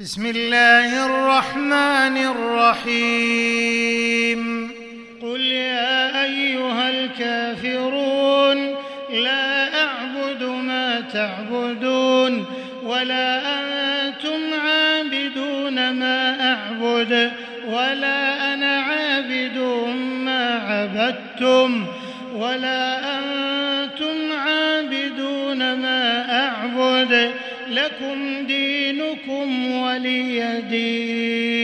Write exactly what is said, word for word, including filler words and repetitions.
بسم الله الرحمن الرحيم قل يا أيها الكافرون لا أعبد ما تعبدون ولا أنتم عابدون ما أعبد ولا أنا عابد ما عبدتم ولا أنتم عابدون ما أعبد لكم دينكم ولي دين.